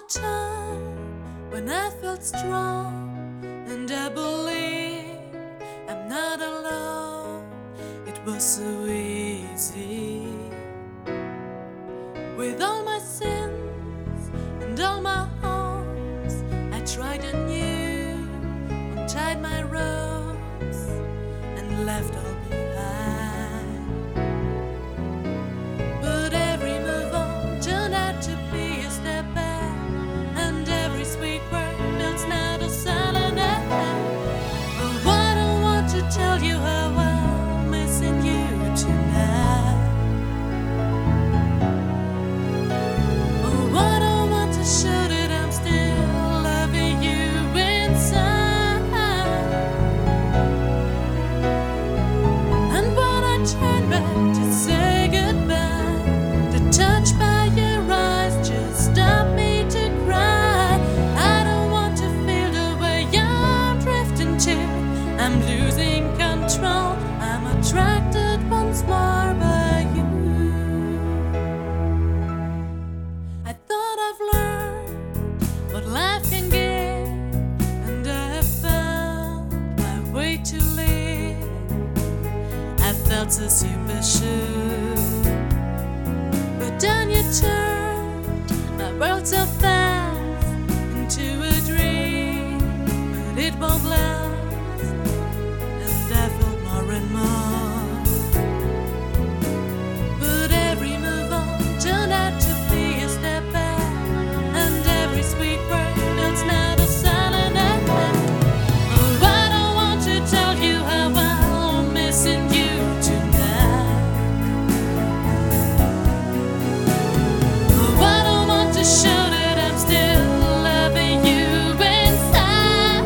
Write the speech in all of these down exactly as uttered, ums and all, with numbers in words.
time when I felt strong and I believe I'm not alone. It was so easy. With all my sins and all my hopes, I tried anew, untied my ropes and left all behind. But every move on turned out to be a step back, and every sweet word builds now the silent act. Oh, I don't want to tell you how I'm missing you tonight. Oh, I don't want to show that I'm still loving you inside. And when I turn back to say goodbye, the touch by your eyes just stopped me to cry. I don't want to feel the way I'm drifting to. I'm losing control. I'm attracted once more by you. I thought I've learned what life can give, and I have found my way to live. I felt so super sure, but then you turned my world so fast into a dream, but it won't last, and I felt more and more. But every move on turned out to be a step back, and every sweet word builds now the silent act. Oh, I don't want to tell you how I'm missing you tonight. Oh, I don't want to show that I'm still loving you inside.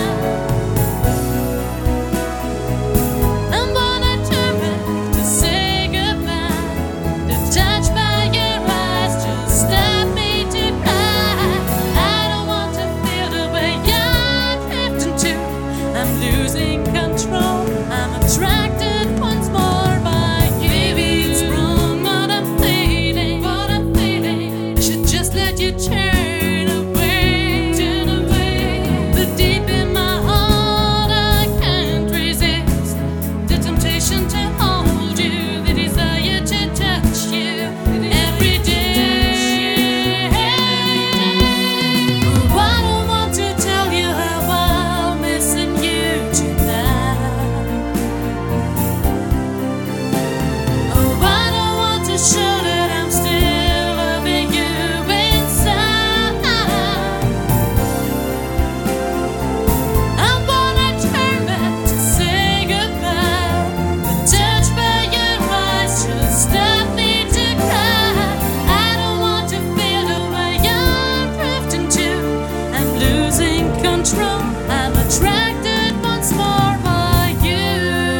And when I turn back to say goodbye, the touch by your eyes just stopped me to cry. I don't want to feel the way I'm drifting to. I'm losing control. I'm attracted once more by you. Maybe it's wrong what I'm feeling, what I'm feeling. I should just let you turn away, turn away. But deep in my heart, I can't resist the temptation to hold you, the desire to touch you every day. Oh, I don't want to tell you how I'm missing you tonight. Oh, I don't want to show that I'm still loving you inside. And when I turn back to say goodbye, the touch by your eyes just stopped me to cry. I don't want to feel the way I'm drifting to. I'm losing control. I'm attracted once more by you.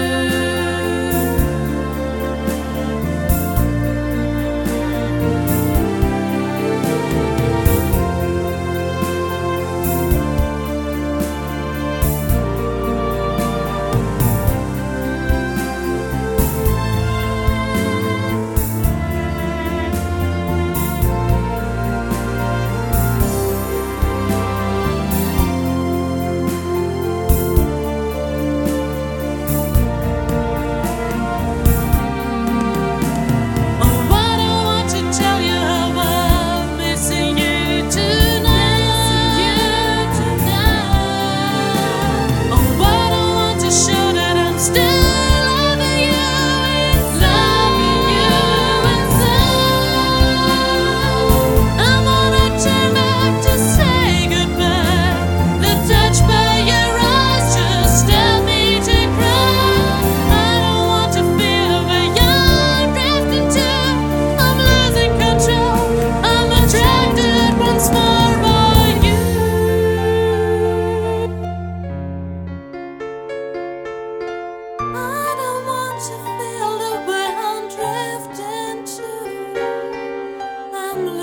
Oh, I don't want to tell you how I'm missing you tonight. Oh, I don't want to show that I'm still loving you inside, loving you inside. I wanna turn back to say goodbye. The touch by your eyes just stopped me to cry. I don't want to feel the way I'm drifting to. I'm losing control. I'm attracted once more by you. I don't want to feel the way I'm drifting to. I'm